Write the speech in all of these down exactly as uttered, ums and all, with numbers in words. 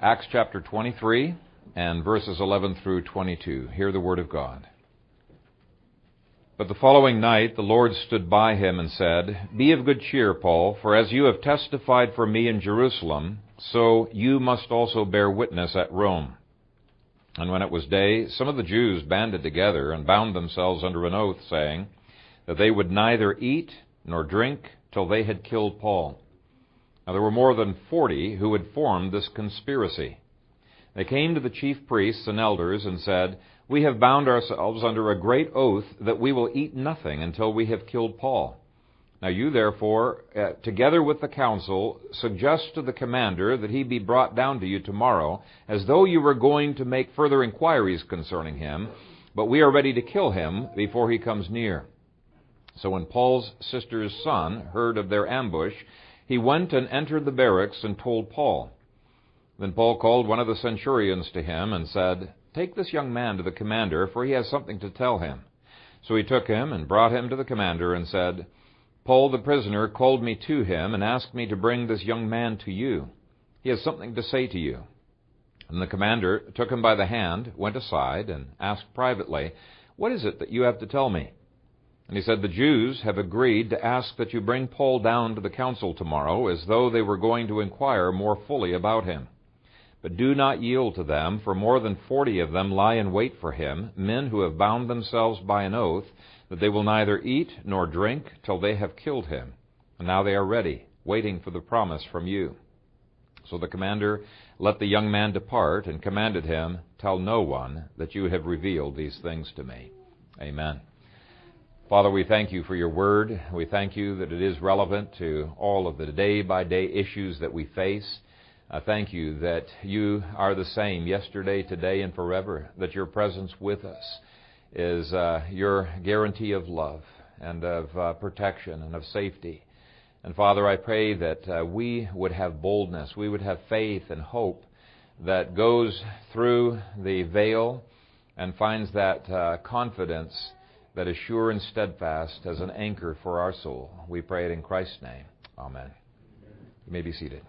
Acts chapter twenty-three and verses eleven through twenty-two. Hear the word of God. But the following night the Lord stood by him and said, "Be of good cheer, Paul, for as you have testified for me in Jerusalem, so you must also bear witness at Rome." And when it was day, some of the Jews banded together and bound themselves under an oath, saying that they would neither eat nor drink till they had killed Paul. Now there were more than forty who had formed this conspiracy. They came to the chief priests and elders and said, "We have bound ourselves under a great oath that we will eat nothing until we have killed Paul. Now you therefore, uh, together with the council, suggest to the commander that he be brought down to you tomorrow, as though you were going to make further inquiries concerning him, but we are ready to kill him before he comes near." So when Paul's sister's son heard of their ambush, he went and entered the barracks and told Paul. Then Paul called one of the centurions to him and said, "Take this young man to the commander, for he has something to tell him." So he took him and brought him to the commander and said, "Paul the prisoner called me to him and asked me to bring this young man to you. He has something to say to you." And the commander took him by the hand, went aside, and asked privately, "What is it that you have to tell me?" And he said, "The Jews have agreed to ask that you bring Paul down to the council tomorrow, as though they were going to inquire more fully about him. But do not yield to them, for more than forty of them lie in wait for him, men who have bound themselves by an oath that they will neither eat nor drink till they have killed him. And now they are ready, waiting for the promise from you." So the commander let the young man depart and commanded him, "Tell no one that you have revealed these things to me." Amen. Father, we thank you for your word. We thank you that it is relevant to all of the day-by-day issues that we face. I thank you that you are the same yesterday, today, and forever, that your presence with us is uh, your guarantee of love and of uh, protection and of safety. And Father, I pray that uh, we would have boldness, we would have faith and hope that goes through the veil and finds that uh, confidence that is sure and steadfast as an anchor for our soul. We pray it in Christ's name. Amen. You may be seated.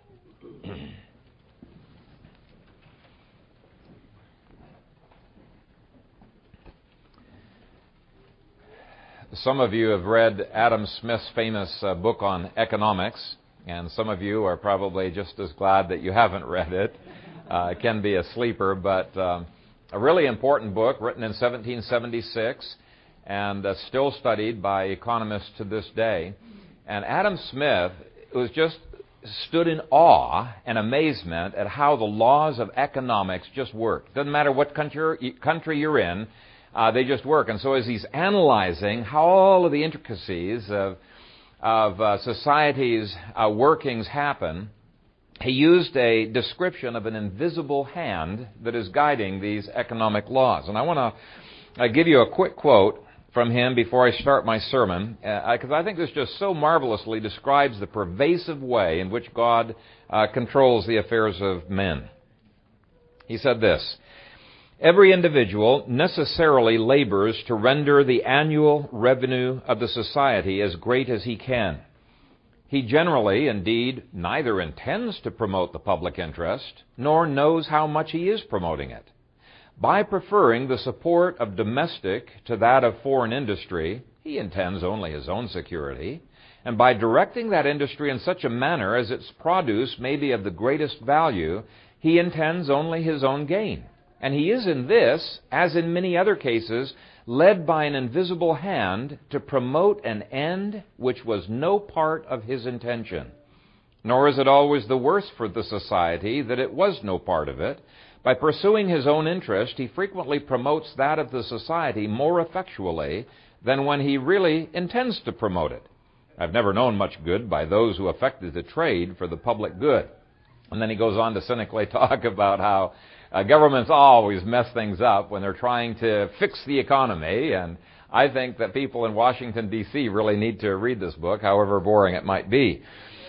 Some of you have read Adam Smith's famous uh, book on economics, and some of you are probably just as glad that you haven't read it. Uh, it can be a sleeper, but um, a really important book written in seventeen seventy-six and uh, still studied by economists to this day. And Adam Smith was just stood in awe and amazement at how the laws of economics just work. Doesn't matter what country country you're in, uh, they just work. And so as he's analyzing how all of the intricacies of of uh, society's uh, workings happen, he used a description of an invisible hand that is guiding these economic laws. And I want to uh, give you a quick quote from him before I start my sermon, because uh, I think this just so marvelously describes the pervasive way in which God uh, controls the affairs of men. He said this: "Every individual necessarily labors to render the annual revenue of the society as great as he can. He generally, indeed, neither intends to promote the public interest, nor knows how much he is promoting it. By preferring the support of domestic to that of foreign industry, he intends only his own security, and by directing that industry in such a manner as its produce may be of the greatest value, he intends only his own gain. And he is in this, as in many other cases, led by an invisible hand to promote an end which was no part of his intention. Nor is it always the worse for the society that it was no part of it. By pursuing his own interest, he frequently promotes that of the society more effectually than when he really intends to promote it. I've never known much good by those who affected to trade for the public good." And then he goes on to cynically talk about how uh, governments always mess things up when they're trying to fix the economy. And I think that people in Washington, D C really need to read this book, however boring it might be.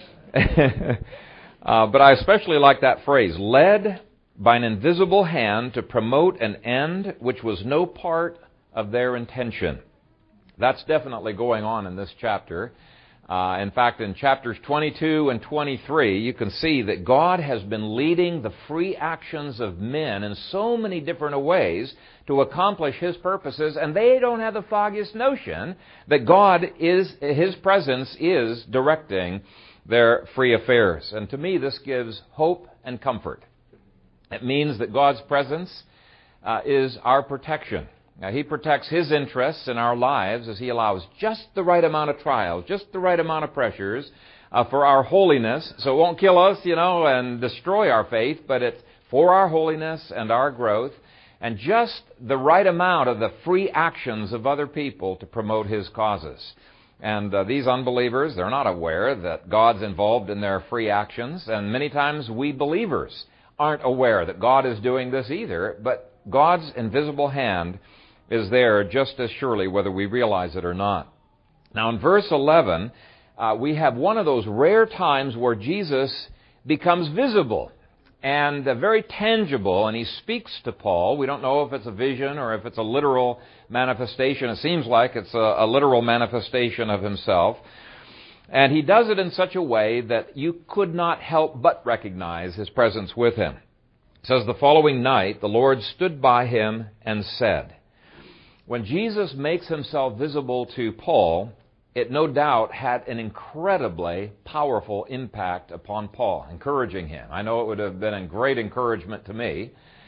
uh, but I especially like that phrase, led by an invisible hand to promote an end which was no part of their intention. That's definitely going on in this chapter. Uh, in fact, in chapters twenty-two and twenty-three, you can see that God has been leading the free actions of men in so many different ways to accomplish His purposes, and they don't have the foggiest notion that God is, His presence is directing their free affairs. And to me, this gives hope and comfort. It means that God's presence uh, is our protection. Now, He protects His interests in our lives as He allows just the right amount of trials, just the right amount of pressures uh, for our holiness. So it won't kill us, you know, and destroy our faith, but it's for our holiness and our growth, and just the right amount of the free actions of other people to promote His causes. And uh, these unbelievers, they're not aware that God's involved in their free actions, and many times we believers aren't aware that God is doing this either, but God's invisible hand is there just as surely whether we realize it or not. Now in verse eleven, uh, we have one of those rare times where Jesus becomes visible and uh, very tangible, and He speaks to Paul. We don't know if it's a vision or if it's a literal manifestation. It seems like it's a, a literal manifestation of Himself. And He does it in such a way that you could not help but recognize His presence with him. It says, the following night, the Lord stood by him and said. When Jesus makes Himself visible to Paul, it no doubt had an incredibly powerful impact upon Paul, encouraging him. I know it would have been a great encouragement to me.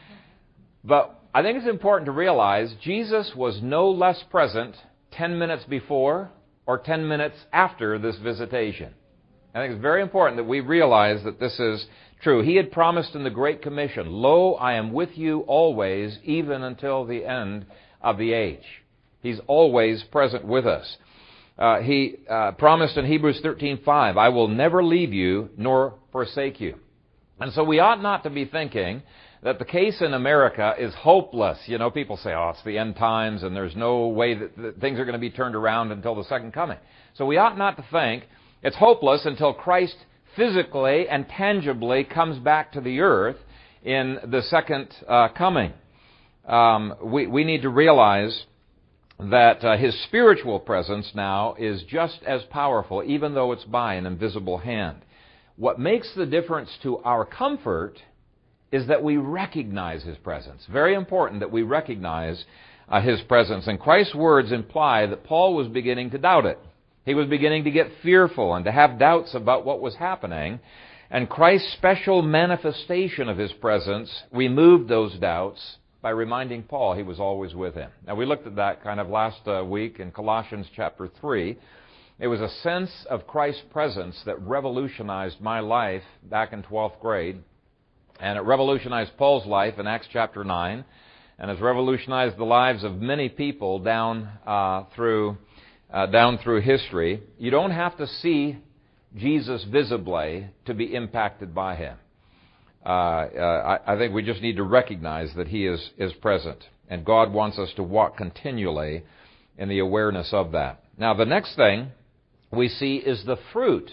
But I think it's important to realize Jesus was no less present ten minutes before or ten minutes after this visitation. I think it's very important that we realize that this is true. He had promised in the Great Commission, Lo, I am with you always, even until the end of the age. He's always present with us. Uh, he uh, promised in Hebrews thirteen five, I will never leave you nor forsake you. And so we ought not to be thinking that the case in America is hopeless. You know, people say, oh, it's the end times and there's no way that, that things are going to be turned around until the second coming. So we ought not to think it's hopeless until Christ physically and tangibly comes back to the earth in the second uh, coming. Um, we, we need to realize that uh, His spiritual presence now is just as powerful, even though it's by an invisible hand. What makes the difference to our comfort is that we recognize His presence. Very important that we recognize uh, His presence. And Christ's words imply that Paul was beginning to doubt it. He was beginning to get fearful and to have doubts about what was happening. And Christ's special manifestation of His presence removed those doubts by reminding Paul He was always with him. Now, we looked at that kind of last uh, week in Colossians chapter three. It was a sense of Christ's presence that revolutionized my life back in twelfth grade. And it revolutionized Paul's life in Acts chapter nine. And has revolutionized the lives of many people down uh, through uh, down through history. You don't have to see Jesus visibly to be impacted by Him. Uh, uh, I, I think we just need to recognize that He is, is present. And God wants us to walk continually in the awareness of that. Now, the next thing we see is the fruit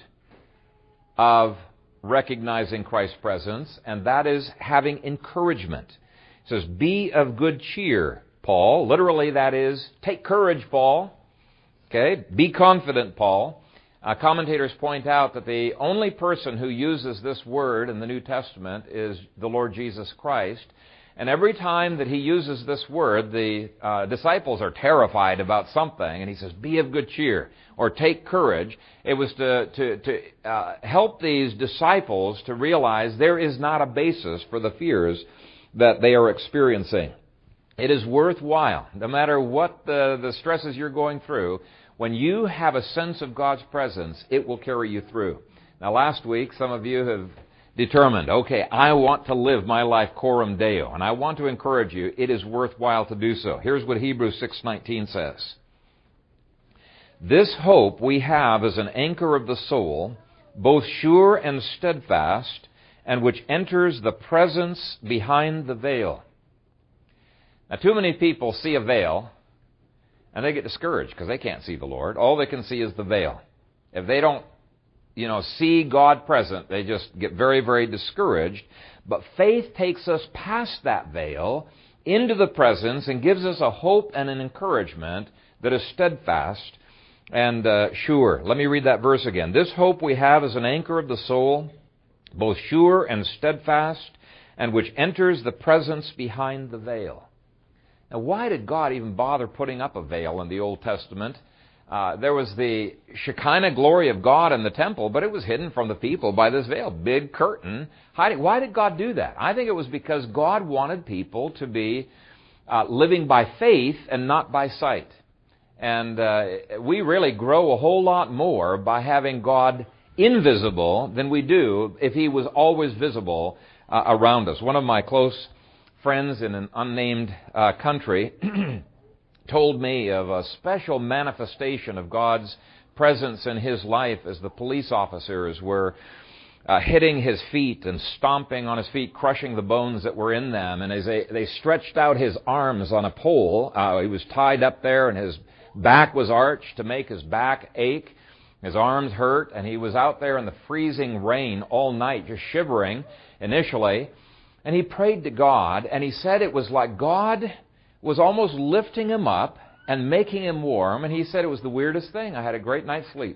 of recognizing Christ's presence, and that is having encouragement. It says, be of good cheer, Paul. Literally, that is, take courage, Paul. Okay? Be confident, Paul. Uh, commentators point out that the only person who uses this word in the New Testament is the Lord Jesus Christ. And every time that He uses this word, the uh, disciples are terrified about something, and He says, be of good cheer, or take courage. It was to, to, to uh, help these disciples to realize there is not a basis for the fears that they are experiencing. It is worthwhile, no matter what the, the stresses you're going through. When you have a sense of God's presence, it will carry you through. Now, last week, some of you have determined, okay, I want to live my life coram Deo, and I want to encourage you, it is worthwhile to do so. Here's what Hebrews six nineteen says. This hope we have as an anchor of the soul, both sure and steadfast, and which enters the presence behind the veil. Now, too many people see a veil, and they get discouraged because they can't see the Lord. All they can see is the veil. If they don't, you know, see God present, they just get very, very discouraged. But faith takes us past that veil into the presence and gives us a hope and an encouragement that is steadfast and uh, sure. Let me read that verse again. This hope we have is an anchor of the soul, both sure and steadfast, and which enters the presence behind the veil. Now, why did God even bother putting up a veil in the Old Testament? Uh, there was the Shekinah glory of God in the temple, but it was hidden from the people by this veil, big curtain hiding. Why did God do that? I think it was because God wanted people to be uh, living by faith and not by sight. And uh, we really grow a whole lot more by having God invisible than we do if He was always visible uh, around us. One of my close friends in an unnamed uh, country told me of a special manifestation of God's presence in his life as the police officers were uh, hitting his feet and stomping on his feet, crushing the bones that were in them. And as they, they stretched out his arms on a pole, uh, he was tied up there and his back was arched to make his back ache. His arms hurt, and he was out there in the freezing rain all night, just shivering initially. And he prayed to God, and he said it was like God was almost lifting him up and making him warm. And he said it was the weirdest thing. I had a great night's sleep.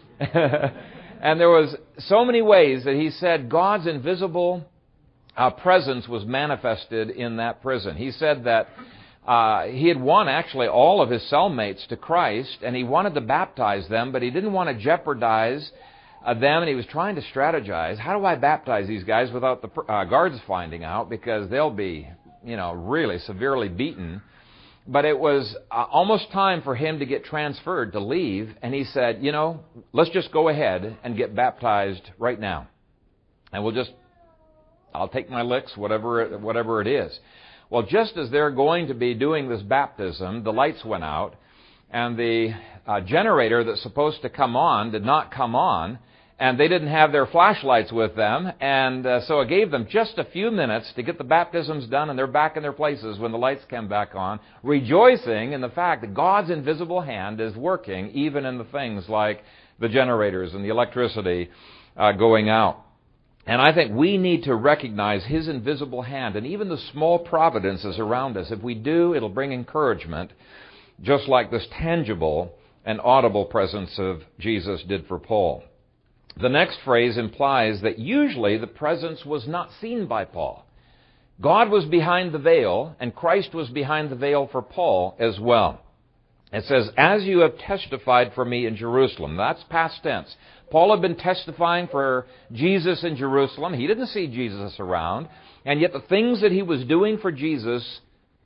And there was so many ways that he said God's invisible uh, presence was manifested in that prison. He said that uh, he had won actually all of his cellmates to Christ, and he wanted to baptize them, but he didn't want to jeopardize uh, them, and he was trying to strategize. How do I baptize these guys without the uh, guards finding out? Because they'll be, you know, really severely beaten. But it was uh, almost time for him to get transferred, to leave. And he said, you know, let's just go ahead and get baptized right now. And we'll just, I'll take my licks, whatever it, whatever it is. Well, just as they're going to be doing this baptism, the lights went out. And the uh, generator that's supposed to come on did not come on. And they didn't have their flashlights with them, and uh, so it gave them just a few minutes to get the baptisms done, and they're back in their places when the lights came back on, rejoicing in the fact that God's invisible hand is working even in the things like the generators and the electricity uh, going out. And I think we need to recognize His invisible hand, and even the small providences around us. If we do, it'll bring encouragement, just like this tangible and audible presence of Jesus did for Paul. The next phrase implies that usually the presence was not seen by Paul. God was behind the veil, and Christ was behind the veil for Paul as well. It says, as you have testified for me in Jerusalem. That's past tense. Paul had been testifying for Jesus in Jerusalem. He didn't see Jesus around, and yet the things that he was doing for Jesus,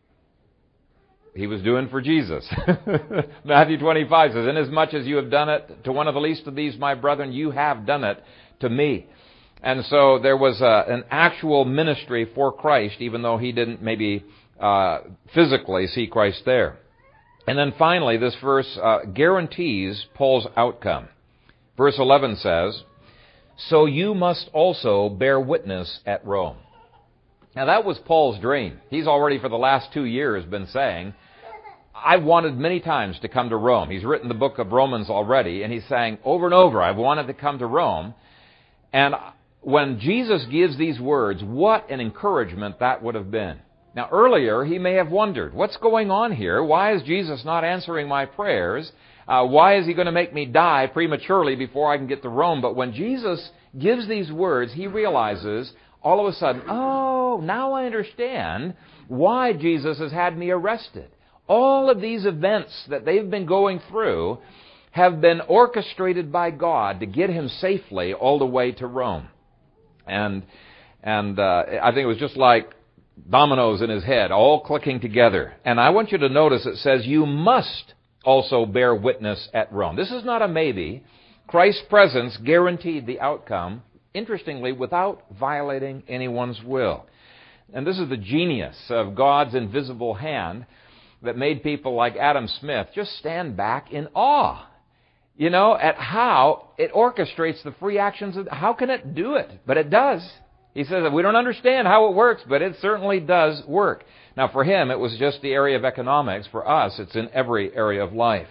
he was doing for Jesus. Matthew twenty-five says, inasmuch as you have done it to one of the least of these, my brethren, you have done it to me. And so there was a, an actual ministry for Christ, even though he didn't maybe uh, physically see Christ there. And then finally, this verse uh, guarantees Paul's outcome. Verse eleven says, so you must also bear witness at Rome. Now that was Paul's dream. He's already for the last two years been saying, I've wanted many times to come to Rome. He's written the book of Romans already, and he's saying over and over, I've wanted to come to Rome. And when Jesus gives these words, what an encouragement that would have been. Now earlier, he may have wondered, what's going on here? Why is Jesus not answering my prayers? Uh, why is he going to make me die prematurely before I can get to Rome? But when Jesus gives these words, he realizes all of a sudden, oh, now I understand why Jesus has had me arrested. All of these events that they've been going through have been orchestrated by God to get him safely all the way to Rome. And and uh, I think it was just like dominoes in his head, all clicking together. And I want you to notice it says, you must also bear witness at Rome. This is not a maybe. Christ's presence guaranteed the outcome, interestingly, without violating anyone's will. And this is the genius of God's invisible hand that made people like Adam Smith just stand back in awe, you know, at how it orchestrates the free actions of, how can it do it? But it does. He says that we don't understand how it works, but it certainly does work. Now for him, it was just the area of economics. For us, it's in every area of life.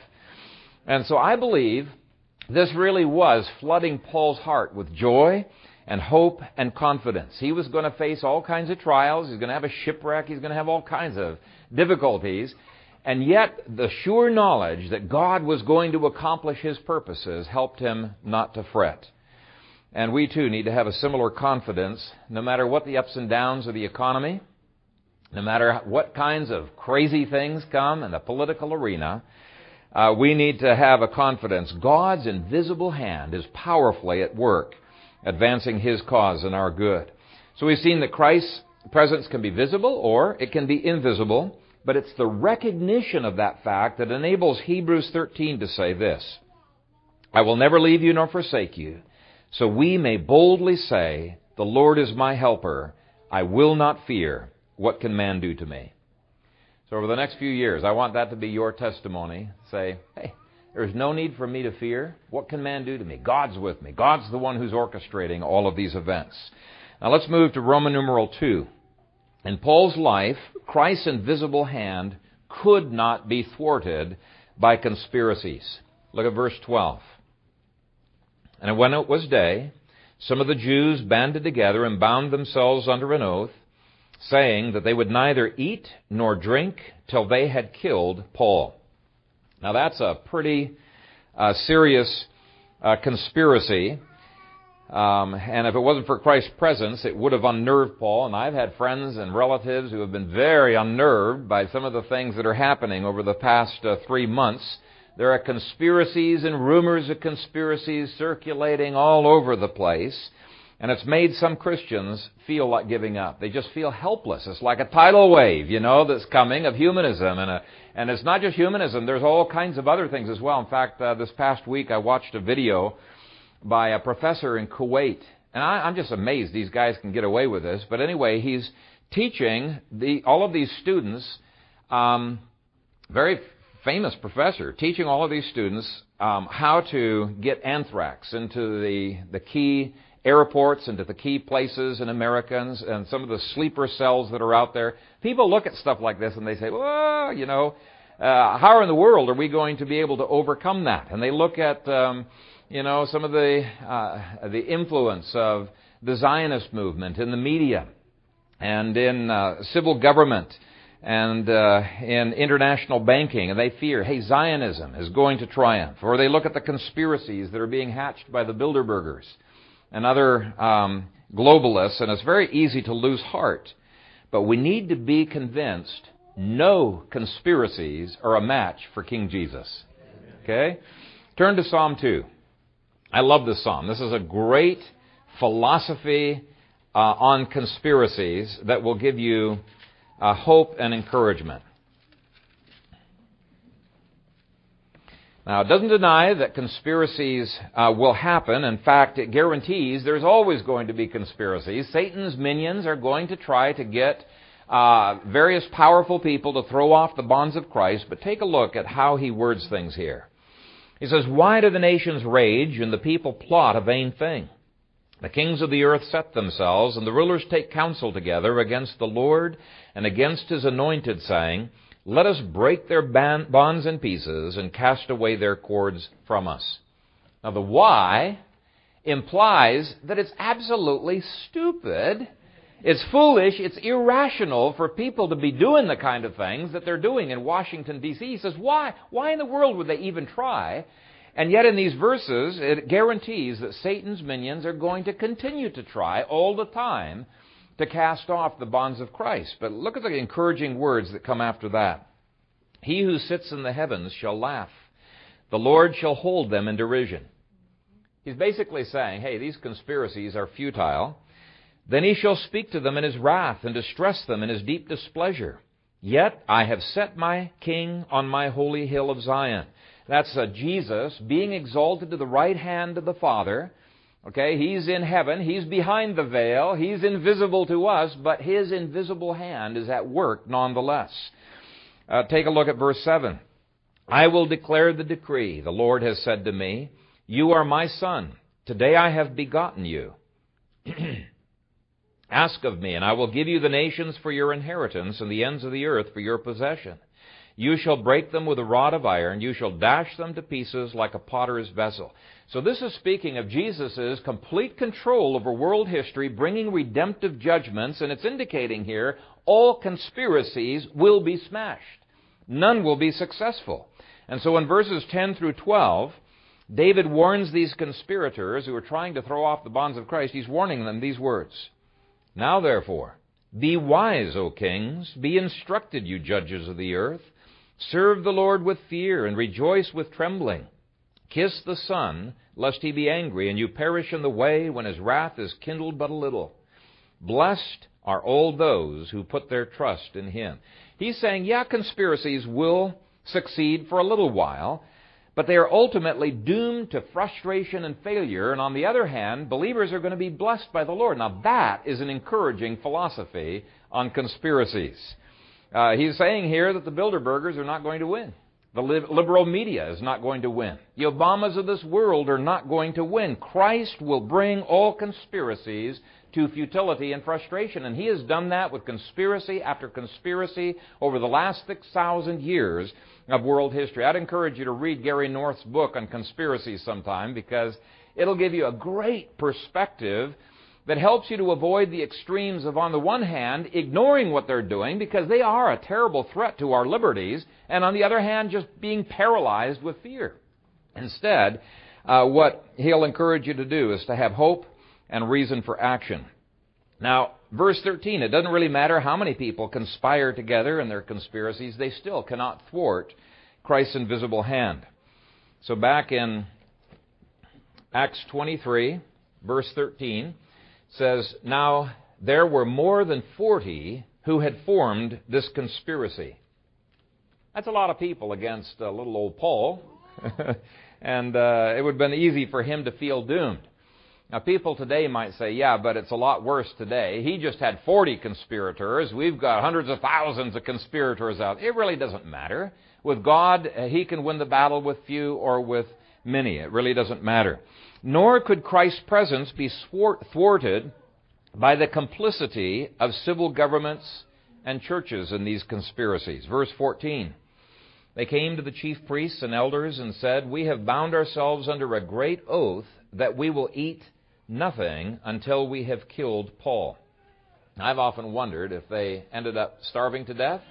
And so I believe this really was flooding Paul's heart with joy and hope and confidence. He was going to face all kinds of trials. He's going to have a shipwreck. He's going to have all kinds of difficulties. And yet, the sure knowledge that God was going to accomplish His purposes helped him not to fret. And we too need to have a similar confidence, no matter what the ups and downs of the economy, no matter what kinds of crazy things come in the political arena, uh, we need to have a confidence. God's invisible hand is powerfully at work, advancing His cause and our good. So we've seen that Christ's presence can be visible or it can be invisible, but it's the recognition of that fact that enables Hebrews thirteen to say this: I will never leave you nor forsake you, so we may boldly say, the Lord is my helper, I will not fear. What can man do to me? So over the next few years, I want that to be your testimony. Say, hey, there's no need for me to fear. What can man do to me? God's with me. God's the one who's orchestrating all of these events. Now let's move to Roman numeral two. In Paul's life, Christ's invisible hand could not be thwarted by conspiracies. Look at verse twelve. And when it was day, some of the Jews banded together and bound themselves under an oath, saying that they would neither eat nor drink till they had killed Paul. Now that's a pretty uh, serious uh, conspiracy. Um, and if it wasn't for Christ's presence, it would have unnerved Paul. And I've had friends and relatives who have been very unnerved by some of the things that are happening over the past uh, three months. There are conspiracies and rumors of conspiracies circulating all over the place. And it's made some Christians feel like giving up. They just feel helpless. It's like a tidal wave, you know, that's coming of humanism. And, a, and it's not just humanism. There's all kinds of other things as well. In fact, uh, this past week I watched a video by a professor in Kuwait. And I, I'm just amazed these guys can get away with this. But anyway, he's teaching the, all of these students, um, very famous professor, teaching all of these students um, how to get anthrax into the, the key airports, into the key places in Americans, and some of the sleeper cells that are out there. People look at stuff like this and they say, well, you know, uh, how in the world are we going to be able to overcome that? And they look at, um, you know, some of the uh, the influence of the Zionist movement in the media and in uh, civil government and uh, in international banking, and they fear, hey, Zionism is going to triumph. Or they look at the conspiracies that are being hatched by the Bilderbergers and other um, globalists, and it's very easy to lose heart. But we need to be convinced no conspiracies are a match for King Jesus. Okay? Turn to Psalm two. I love this psalm. This is a great philosophy uh, on conspiracies that will give you uh, hope and encouragement. Now, it doesn't deny that conspiracies uh, will happen. In fact, it guarantees there's always going to be conspiracies. Satan's minions are going to try to get uh, various powerful people to throw off the bonds of Christ. But take a look at how he words things here. He says, why do the nations rage and the people plot a vain thing? The kings of the earth set themselves, and the rulers take counsel together against the Lord and against His anointed, saying, let us break their bonds in pieces and cast away their cords from us. Now the why implies that it's absolutely stupid. It's foolish. It's irrational for people to be doing the kind of things that they're doing in Washington, D C He says, why? Why in the world would they even try? And yet in these verses, it guarantees that Satan's minions are going to continue to try all the time to cast off the bonds of Christ. But look at the encouraging words that come after that. He who sits in the heavens shall laugh. The Lord shall hold them in derision. He's basically saying, hey, these conspiracies are futile. Then He shall speak to them in His wrath and distress them in His deep displeasure. Yet I have set my King on my holy hill of Zion. That's uh, Jesus being exalted to the right hand of the Father. Okay, He's in heaven. He's behind the veil. He's invisible to us, but His invisible hand is at work nonetheless. Uh, take a look at verse seven. I will declare the decree. The Lord has said to me, you are my son. Today I have begotten you. Ask of me, and I will give you the nations for your inheritance and the ends of the earth for your possession. You shall break them with a rod of iron. You shall dash them to pieces like a potter's vessel. So this is speaking of Jesus' complete control over world history, bringing redemptive judgments, and it's indicating here all conspiracies will be smashed. none will be successful. And so in verses ten through twelve, David warns these conspirators who are trying to throw off the bonds of Christ. He's warning them these words. Now therefore, be wise, O kings, be instructed, you judges of the earth. Serve the Lord with fear and rejoice with trembling. Kiss the Son, lest he be angry, and you perish in the way when his wrath is kindled but a little. Blessed are all those who put their trust in him. He's saying, yeah, conspiracies will succeed for a little while, but they are ultimately doomed to frustration and failure. And on the other hand, believers are going to be blessed by the Lord. Now that is an encouraging philosophy on conspiracies. Uh, he's saying here that the Bilderbergers are not going to win. The liberal media is not going to win. The Obamas of this world are not going to win. Christ will bring all conspiracies to futility and frustration. And he has done that with conspiracy after conspiracy over the last six thousand years of world history. I'd encourage you to read Gary North's book on conspiracies sometime, because it'll give you a great perspective that helps you to avoid the extremes of, on the one hand, ignoring what they're doing because they are a terrible threat to our liberties, and on the other hand, just being paralyzed with fear. Instead, uh, what he'll encourage you to do is to have hope and reason for action. Now, verse thirteen, it doesn't really matter how many people conspire together in their conspiracies, they still cannot thwart Christ's invisible hand. So back in Acts twenty-three, verse thirteen, says, Now there were more than forty who had formed this conspiracy. That's a lot of people against uh, little old Paul. and uh, it would have been easy for him to feel doomed. Now, people today might say, yeah, but it's a lot worse today. He just had forty conspirators. We've got hundreds of thousands of conspirators out. It really doesn't matter. With God, he can win the battle with few or with many. It really doesn't matter. Nor could Christ's presence be thwarted by the complicity of civil governments and churches in these conspiracies. Verse fourteen, they came to the chief priests and elders and said, We have bound ourselves under a great oath that we will eat nothing until we have killed Paul. I've often wondered if they ended up starving to death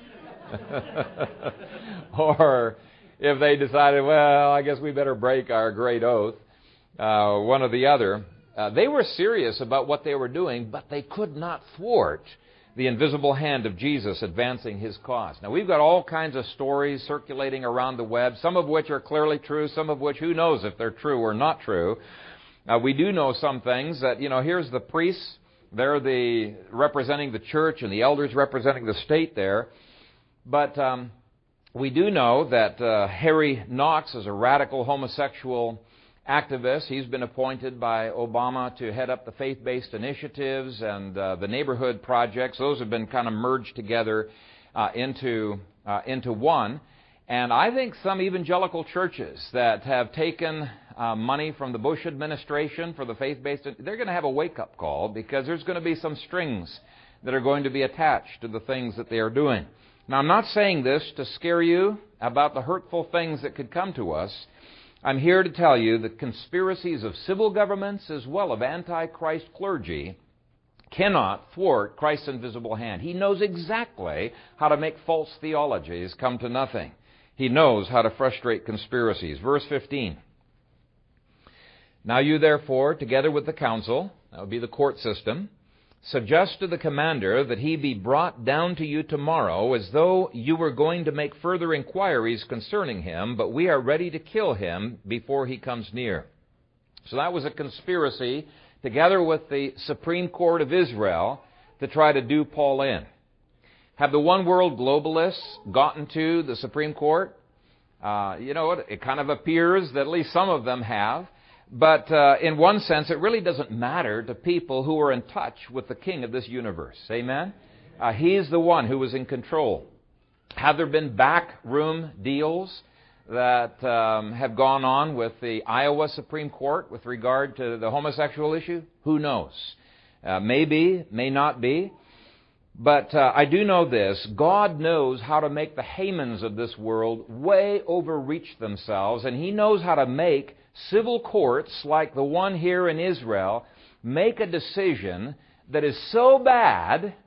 or if they decided, well, I guess we better break our great oath, uh, one or the other. Uh, they were serious about what they were doing, but they could not thwart the invisible hand of Jesus advancing his cause. Now, we've got all kinds of stories circulating around the web, some of which are clearly true, some of which who knows if they're true or not true. Uh, we do know some things that, you know, here's the priests, they're the representing the church and the elders representing the state there. But um, we do know that uh, Harry Knox is a radical homosexual activist. He's been appointed by Obama to head up the faith-based initiatives and uh, the neighborhood projects. Those have been kind of merged together uh, into uh, into one. And I think some evangelical churches that have taken uh, money from the Bush administration for the faith-based, they're going to have a wake-up call because there's going to be some strings that are going to be attached to the things that they are doing. Now, I'm not saying this to scare you about the hurtful things that could come to us. I'm here to tell you that conspiracies of civil governments as well of anti-Christ clergy cannot thwart Christ's invisible hand. He knows exactly how to make false theologies come to nothing. He knows how to frustrate conspiracies. Verse fifteen. Now you therefore, together with the council, that would be the court system, suggest to the commander that he be brought down to you tomorrow as though you were going to make further inquiries concerning him, but we are ready to kill him before he comes near. So that was a conspiracy together with the Supreme Court of Israel to try to do Paul in. Have the one world globalists gotten to the Supreme Court? Uh, you know what? It kind of appears that at least some of them have. But uh, in one sense, it really doesn't matter to people who are in touch with the King of this universe. Amen? Uh, he's the one who is in control. Have there been backroom deals that um, have gone on with the Iowa Supreme Court with regard to the homosexual issue? Who knows? Uh, maybe, may not be. But uh, I do know this. God knows how to make the Hamans of this world way overreach themselves, and He knows how to make civil courts like the one here in Israel make a decision that is so bad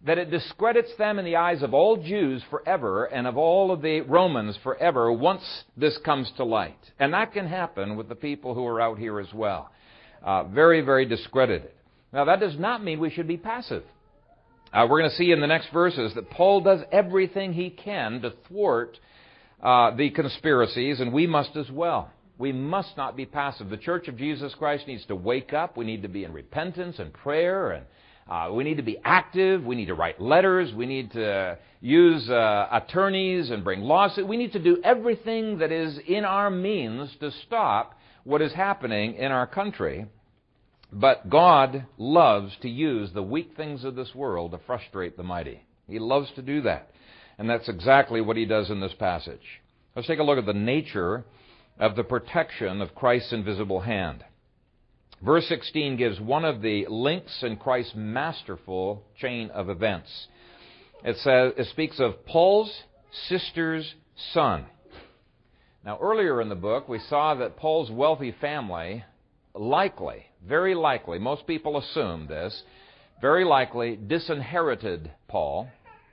that it discredits them in the eyes of all Jews forever and of all of the Romans forever once this comes to light. And that can happen with the people who are out here as well. Uh, very, very discredited. Now, that does not mean we should be passive. Uh, we're going to see in the next verses that Paul does everything he can to thwart uh, the conspiracies, and we must as well. We must not be passive. The Church of Jesus Christ needs to wake up. We need to be in repentance and prayer, and uh, we need to be active. We need to write letters. We need to use uh, attorneys and bring lawsuits. We need to do everything that is in our means to stop what is happening in our country. But God loves to use the weak things of this world to frustrate the mighty. He loves to do that. And that's exactly what he does in this passage. Let's take a look at the nature of the protection of Christ's invisible hand. Verse sixteen gives one of the links in Christ's masterful chain of events. It says, it speaks of Paul's sister's son. Now, earlier in the book, we saw that Paul's wealthy family likely, very likely, most people assume this, very likely disinherited Paul.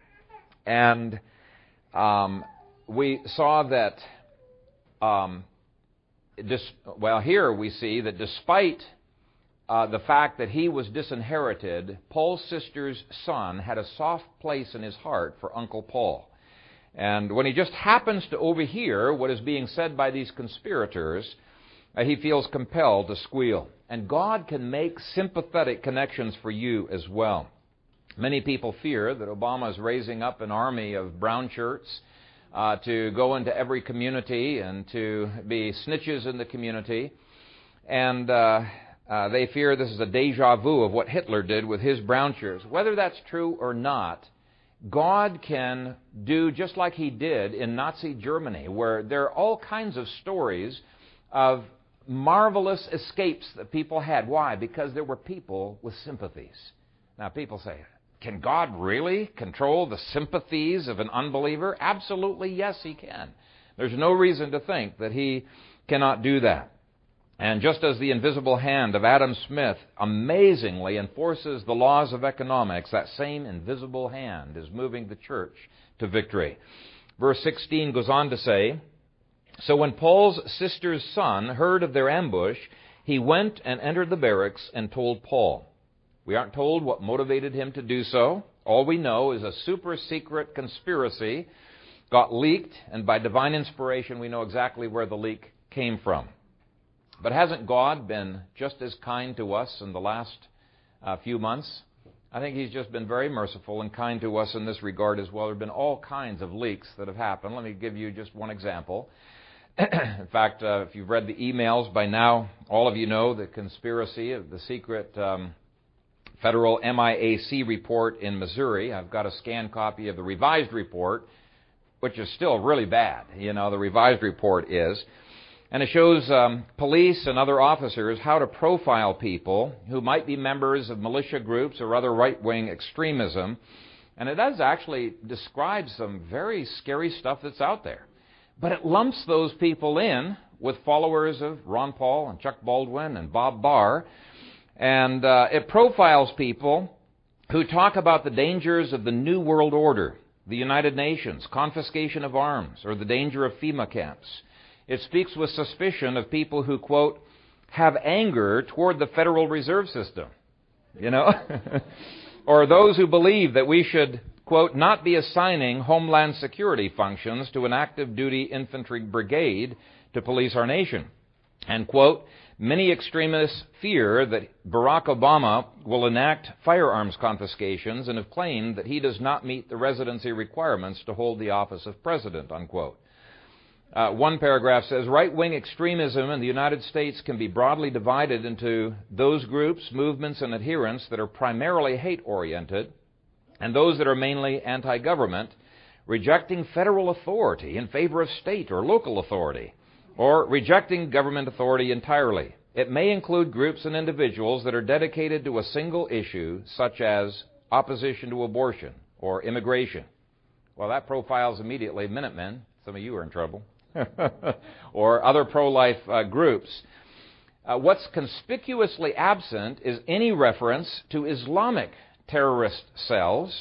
And um, we saw that, um, dis- well, here we see that despite uh, the fact that he was disinherited, Paul's sister's son had a soft place in his heart for Uncle Paul. And when he just happens to overhear what is being said by these conspirators, uh, he feels compelled to squeal. And God can make sympathetic connections for you as well. Many people fear that Obama is raising up an army of brown shirts uh, to go into every community and to be snitches in the community. And uh, uh, they fear this is a deja vu of what Hitler did with his brown shirts. Whether that's true or not, God can do just like he did in Nazi Germany, where there are all kinds of stories of marvelous escapes that people had. Why? Because there were people with sympathies. Now, people say, can God really control the sympathies of an unbeliever? Absolutely, yes, he can. There's no reason to think that he cannot do that. And just as the invisible hand of Adam Smith amazingly enforces the laws of economics, that same invisible hand is moving the church to victory. Verse sixteen goes on to say, so when Paul's sister's son heard of their ambush, he went and entered the barracks and told Paul. We aren't told what motivated him to do so. All we know is a super secret conspiracy got leaked, and by divine inspiration we know exactly where the leak came from. But hasn't God been just as kind to us in the last uh, few months? I think he's just been very merciful and kind to us in this regard as well. There have been all kinds of leaks that have happened. Let me give you just one example. In fact, uh, if you've read the emails by now, all of you know the conspiracy of the secret um, federal M I A C report in Missouri. I've got a scanned copy of the revised report, which is still really bad. You know, the revised report is. And it shows um, police and other officers how to profile people who might be members of militia groups or other right-wing extremism. And it does actually describe some very scary stuff that's out there. But it lumps those people in with followers of Ron Paul and Chuck Baldwin and Bob Barr. And uh, it profiles people who talk about the dangers of the New World Order, the United Nations, confiscation of arms, or the danger of FEMA camps. It speaks with suspicion of people who, quote, have anger toward the Federal Reserve System, you know, or those who believe that we should, quote, not be assigning homeland security functions to an active duty infantry brigade to police our nation. And, quote, many extremists fear that Barack Obama will enact firearms confiscations and have claimed that he does not meet the residency requirements to hold the office of president, unquote. Uh, one paragraph says, right-wing extremism in the United States can be broadly divided into those groups, movements, and adherents that are primarily hate-oriented, and those that are mainly anti-government, rejecting federal authority in favor of state or local authority, or rejecting government authority entirely. It may include groups and individuals that are dedicated to a single issue, such as opposition to abortion or immigration. Well, that profiles immediately Minutemen. Some of you are in trouble. or other pro-life uh, groups. Uh, what's conspicuously absent is any reference to Islamic terrorist cells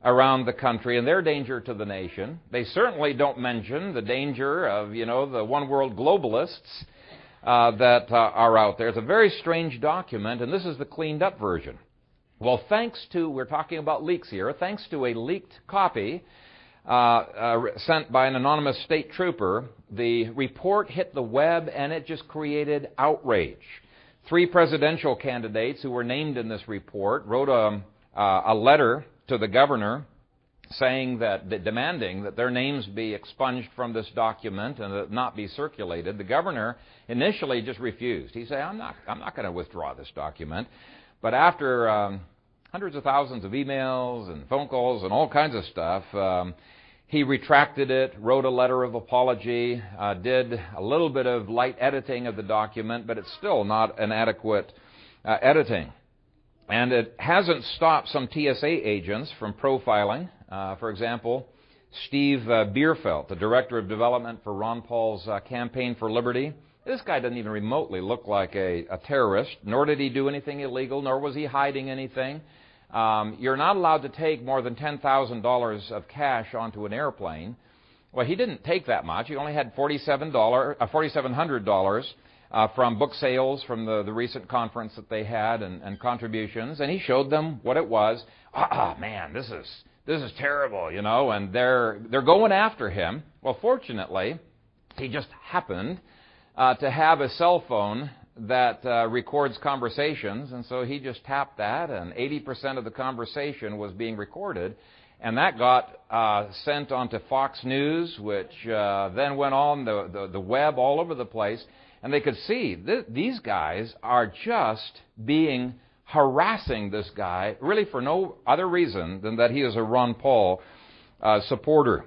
around the country and their danger to the nation. They certainly don't mention the danger of, you know, the one world globalists uh, that uh, are out there. It's a very strange document, and this is the cleaned up version. Well, thanks to, we're talking about leaks here, thanks to a leaked copy uh, uh, sent by an anonymous state trooper, the report hit the web and it just created outrage. Three presidential candidates who were named in this report wrote a, uh, a letter to the governor saying that, that, demanding that their names be expunged from this document and that it not be circulated. The governor initially just refused. He said, I'm not, I'm not going to withdraw this document. But after um, hundreds of thousands of emails and phone calls and all kinds of stuff, um, he retracted it, wrote a letter of apology, uh, did a little bit of light editing of the document, but it's still not an adequate uh, editing. And it hasn't stopped some T S A agents from profiling. Uh, for example, Steve uh, Bierfeld, the Director of Development for Ron Paul's uh, Campaign for Liberty. This guy doesn't even remotely look like a, a terrorist, nor did he do anything illegal, nor was he hiding anything. Um, you're not allowed to take more than ten thousand dollars of cash onto an airplane. Well, he didn't take that much. He only had forty-seven dollars, uh, forty-seven hundred dollars uh, from book sales from the, the recent conference that they had and, and contributions, and he showed them what it was. Ah, oh, man, this is this is terrible, you know, and they're they're going after him. Well, fortunately, he just happened uh, to have a cell phone that uh, records conversations, and so he just tapped that, and eighty percent of the conversation was being recorded, and that got uh, sent onto Fox News, which uh, then went on the, the, the web all over the place, and they could see th- these guys are just being harassing this guy, really for no other reason than that he is a Ron Paul uh, supporter.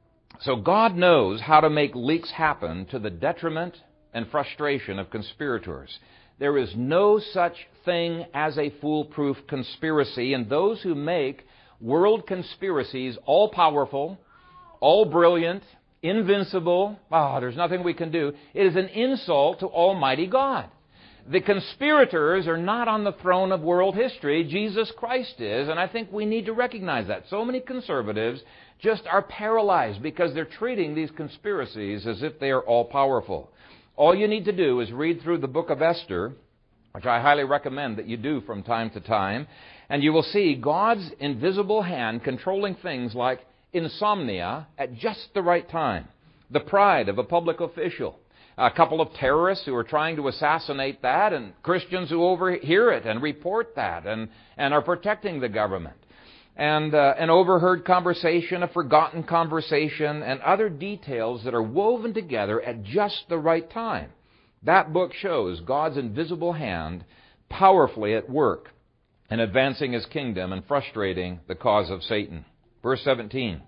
So God knows how to make leaks happen to the detriment and frustration of conspirators. There is no such thing as a foolproof conspiracy, and those who make world conspiracies all-powerful, all-brilliant, invincible, oh, there's nothing we can do, it is an insult to Almighty God. The conspirators are not on the throne of world history. Jesus Christ is, and I think we need to recognize that. So many conservatives just are paralyzed because they're treating these conspiracies as if they are all-powerful. All you need to do is read through the book of Esther, which I highly recommend that you do from time to time, and you will see God's invisible hand controlling things like insomnia at just the right time, the pride of a public official, a couple of terrorists who are trying to assassinate that, and Christians who overhear it and report that and, and are protecting the government. And uh, an overheard conversation, a forgotten conversation, and other details that are woven together at just the right time. That book shows God's invisible hand powerfully at work in advancing His kingdom and frustrating the cause of Satan. Verse seventeen.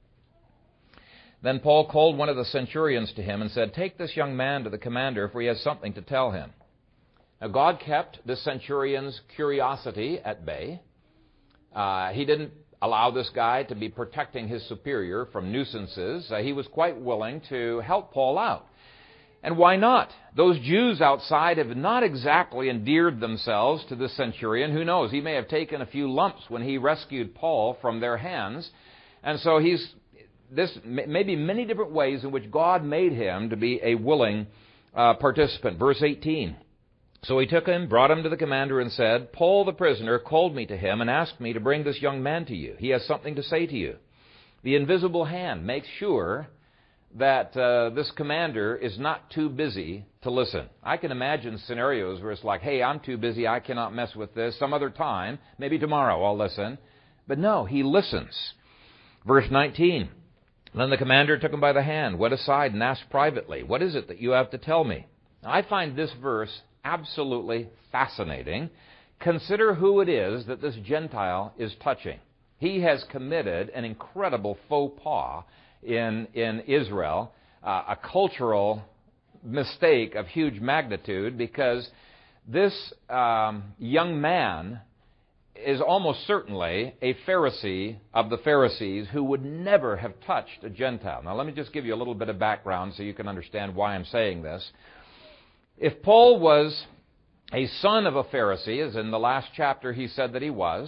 Then Paul called one of the centurions to him and said, "Take this young man to the commander, for he has something to tell him." Now God kept the centurion's curiosity at bay. Uh, he didn't allow this guy to be protecting his superior from nuisances. Uh, he was quite willing to help Paul out. And why not? Those Jews outside have not exactly endeared themselves to the centurion. Who knows? He may have taken a few lumps when he rescued Paul from their hands. And so he's, this may be many different ways in which God made him to be a willing uh, participant. Verse eighteen. So he took him, brought him to the commander, and said, "Paul the prisoner called me to him and asked me to bring this young man to you. He has something to say to you." The invisible hand makes sure that uh, this commander is not too busy to listen. I can imagine scenarios where it's like, hey, I'm too busy, I cannot mess with this. Some other time, maybe tomorrow I'll listen. But no, he listens. Verse nineteen. Then the commander took him by the hand, went aside, and asked privately, "What is it that you have to tell me?" Now, I find this verse absolutely fascinating. Consider who it is that this Gentile is touching. He has committed an incredible faux pas in, in Israel, uh, a cultural mistake of huge magnitude, because this um, young man is almost certainly a Pharisee of the Pharisees who would never have touched a Gentile. Now, let me just give you a little bit of background so you can understand why I'm saying this. If Paul was a son of a Pharisee, as in the last chapter he said that he was,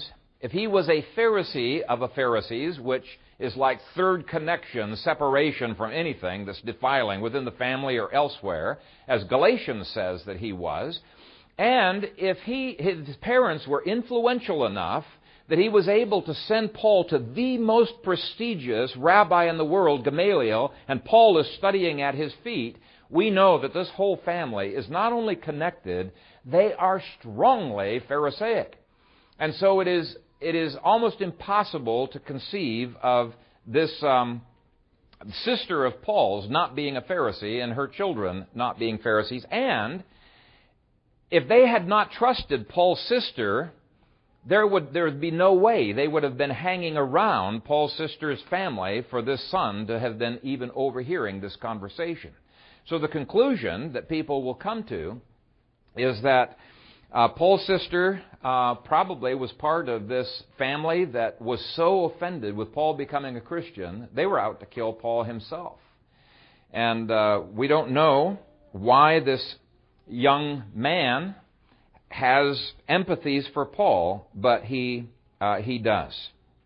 if he was a Pharisee of a Pharisees, which is like third connection, separation from anything that's defiling within the family or elsewhere, as Galatians says that he was, and if he, his parents were influential enough that he was able to send Paul to the most prestigious rabbi in the world, Gamaliel, and Paul is studying at his feet, we know that this whole family is not only connected, they are strongly Pharisaic. And so it is it is almost impossible to conceive of this um, sister of Paul's not being a Pharisee and her children not being Pharisees. And if they had not trusted Paul's sister, there would there would be no way they would have been hanging around Paul's sister's family for this son to have been even overhearing this conversation. So the conclusion that people will come to is that uh, Paul's sister uh, probably was part of this family that was so offended with Paul becoming a Christian, they were out to kill Paul himself. And uh, we don't know why this young man has empathies for Paul, but he uh, he does.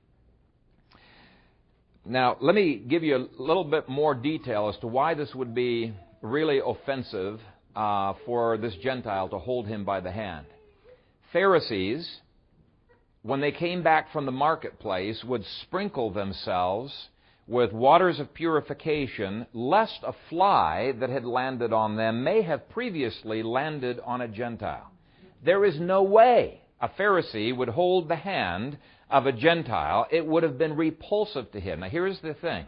Now, let me give you a little bit more detail as to why this would be really offensive uh, for this Gentile to hold him by the hand. Pharisees, when they came back from the marketplace, would sprinkle themselves with waters of purification, lest a fly that had landed on them may have previously landed on a Gentile. There is no way a Pharisee would hold the hand of a Gentile. It would have been repulsive to him. Now, here's the thing.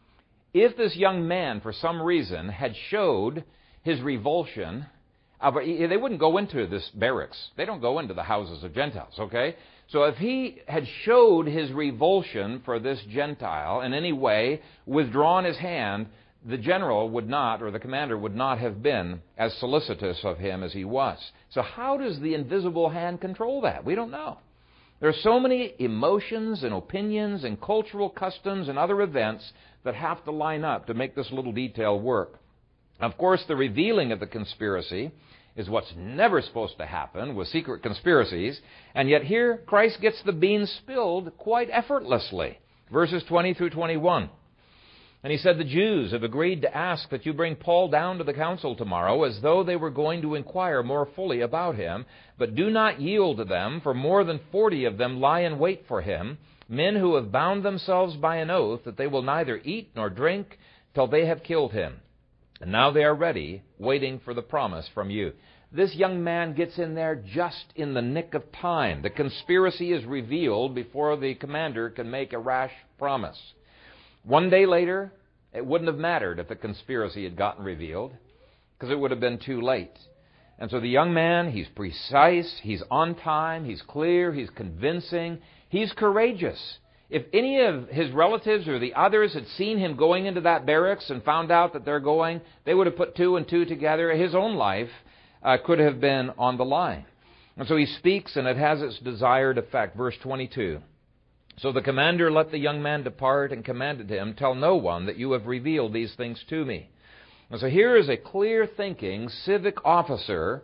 If this young man, for some reason, had showed his revulsion, of, they wouldn't go into this barracks. They don't go into the houses of Gentiles, okay? So if he had showed his revulsion for this Gentile in any way, withdrawn his hand, the general would not, or the commander would not have been as solicitous of him as he was. So how does the invisible hand control that? We don't know. There are so many emotions and opinions and cultural customs and other events that have to line up to make this little detail work. Of course, the revealing of the conspiracy is what's never supposed to happen with secret conspiracies, and yet here Christ gets the beans spilled quite effortlessly. Verses twenty through twenty-one. And he said, "The Jews have agreed to ask that you bring Paul down to the council tomorrow, as though they were going to inquire more fully about him. But do not yield to them, for more than forty of them lie in wait for him, men who have bound themselves by an oath that they will neither eat nor drink till they have killed him. And now they are ready, waiting for the promise from you." This young man gets in there just in the nick of time. The conspiracy is revealed before the commander can make a rash promise. One day later, it wouldn't have mattered if the conspiracy had gotten revealed, because it would have been too late. And so the young man, he's precise, he's on time, he's clear, he's convincing, he's courageous. If any of his relatives or the others had seen him going into that barracks and found out that they're going, they would have put two and two together. His own life uh, could have been on the line. And so he speaks, and it has its desired effect. Verse twenty-two. "So the commander let the young man depart and commanded him, 'Tell no one that you have revealed these things to me.'" And so here is a clear-thinking civic officer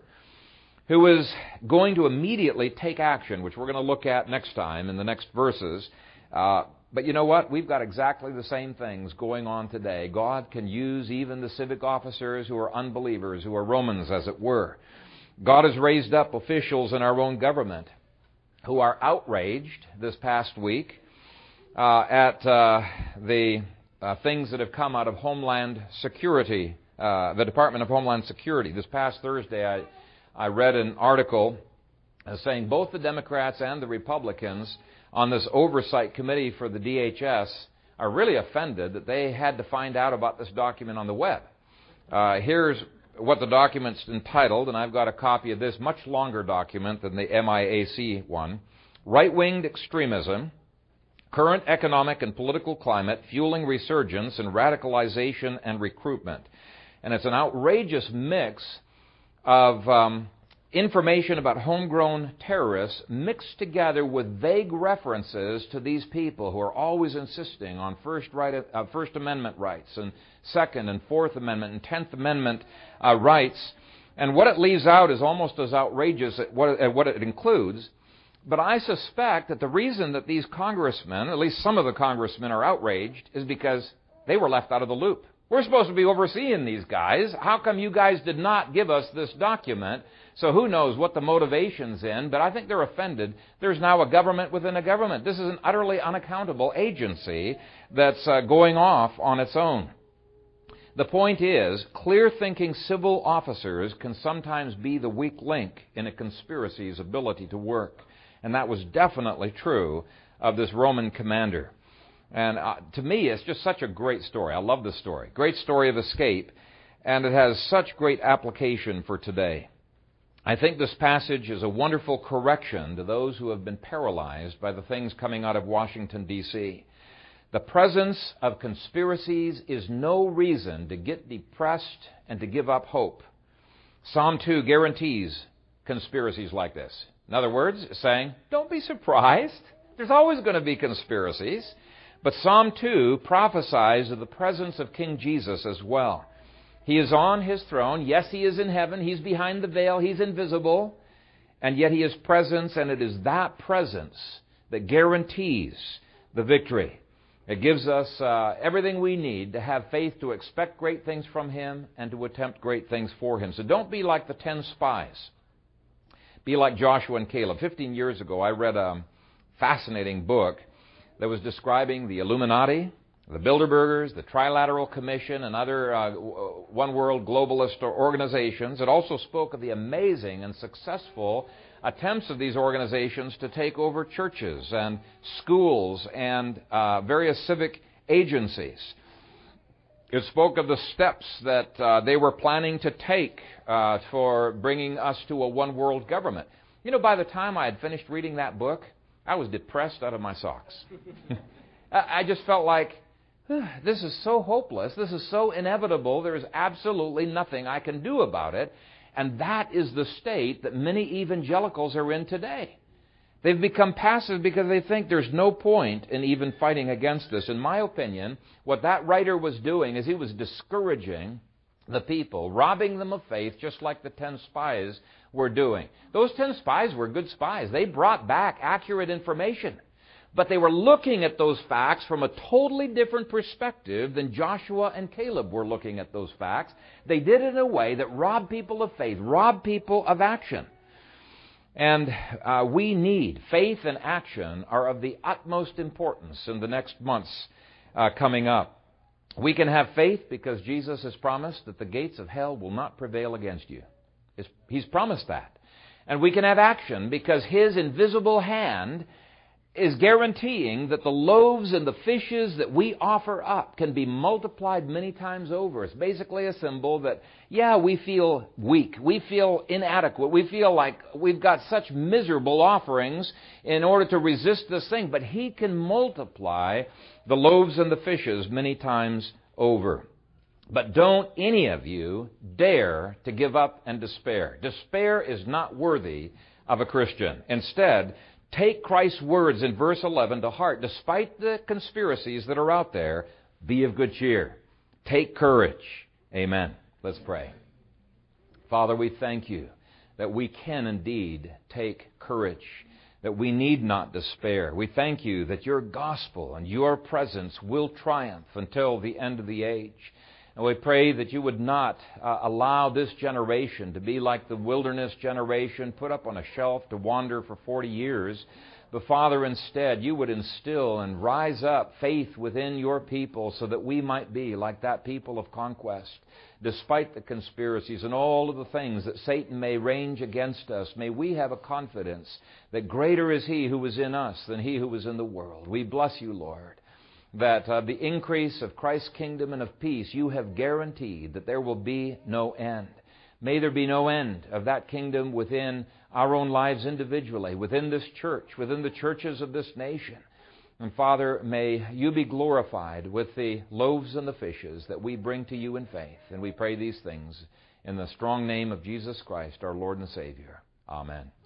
who is going to immediately take action, which we're going to look at next time in the next verses. Uh, but you know what? We've got exactly the same things going on today. God can use even the civic officers who are unbelievers, who are Romans, as it were. God has raised up officials in our own government who are outraged this past week uh, at uh, the uh, things that have come out of Homeland Security, uh, the Department of Homeland Security. This past Thursday, I, I read an article uh, saying both the Democrats and the Republicans on this oversight committee for the D H S are really offended that they had to find out about this document on the web. Uh, here's what the document's entitled, and I've got a copy of this much longer document than the M I A C one. "Right-winged extremism, current economic and political climate fueling resurgence and radicalization and recruitment." And it's an outrageous mix of um, information about homegrown terrorists mixed together with vague references to these people who are always insisting on First, right, uh, First Amendment rights and Second and Fourth Amendment and Tenth Amendment uh, rights. And what it leaves out is almost as outrageous as what, uh, what it includes. But I suspect that the reason that these congressmen, at least some of the congressmen, are outraged is because they were left out of the loop. We're supposed to be overseeing these guys. How come you guys did not give us this document? So who knows what the motivation's in, but I think they're offended. There's now a government within a government. This is an utterly unaccountable agency that's uh, going off on its own. The point is, clear-thinking civil officers can sometimes be the weak link in a conspiracy's ability to work. And that was definitely true of this Roman commander. And uh, to me, it's just such a great story. I love this story. Great story of escape, and it has such great application for today. I think this passage is a wonderful correction to those who have been paralyzed by the things coming out of Washington, D C The presence of conspiracies is no reason to get depressed and to give up hope. Psalm two guarantees conspiracies like this. In other words, saying, don't be surprised. There's always going to be conspiracies. But Psalm two prophesies of the presence of King Jesus as well. He is on His throne. Yes, He is in heaven. He's behind the veil. He's invisible. And yet He is presence, and it is that presence that guarantees the victory. It gives us uh, everything we need to have faith to expect great things from Him and to attempt great things for Him. So don't be like the ten spies. Be like Joshua and Caleb. Fifteen years ago, I read a fascinating book that was describing the Illuminati, the Bilderbergers, the Trilateral Commission, and other uh, one-world globalist organizations. It also spoke of the amazing and successful attempts of these organizations to take over churches and schools and uh, various civic agencies. It spoke of the steps that uh, they were planning to take uh, for bringing us to a one-world government. You know, by the time I had finished reading that book, I was depressed out of my socks. I just felt like, this is so hopeless. This is so inevitable. There is absolutely nothing I can do about it. And that is the state that many evangelicals are in today. They've become passive because they think there's no point in even fighting against this. In my opinion, what that writer was doing is he was discouraging the people, robbing them of faith, just like the ten spies were doing. Those ten spies were good spies. They brought back accurate information. But they were looking at those facts from a totally different perspective than Joshua and Caleb were looking at those facts. They did it in a way that robbed people of faith, robbed people of action. And uh, we need faith and action are of the utmost importance in the next months uh, coming up. We can have faith because Jesus has promised that the gates of hell will not prevail against you. He's promised that. And we can have action because His invisible hand is guaranteeing that the loaves and the fishes that we offer up can be multiplied many times over. It's basically a symbol that, yeah, we feel weak. We feel inadequate. We feel like we've got such miserable offerings in order to resist this thing. But He can multiply the loaves and the fishes many times over. But don't any of you dare to give up and despair. Despair is not worthy of a Christian. Instead, take Christ's words in verse eleven to heart. Despite the conspiracies that are out there, be of good cheer. Take courage. Amen. Let's pray. Father, we thank You that we can indeed take courage, that we need not despair. We thank You that Your gospel and Your presence will triumph until the end of the age. And we pray that You would not uh, allow this generation to be like the wilderness generation, put up on a shelf to wander for forty years. But Father, instead, You would instill and rise up faith within Your people so that we might be like that people of conquest. Despite the conspiracies and all of the things that Satan may range against us, may we have a confidence that greater is He who is in us than he who is in the world. We bless You, Lord, that uh, the increase of Christ's kingdom and of peace, You have guaranteed that there will be no end. May there be no end of that kingdom within our own lives individually, within this church, within the churches of this nation. And Father, may You be glorified with the loaves and the fishes that we bring to You in faith. And we pray these things in the strong name of Jesus Christ, our Lord and Savior. Amen.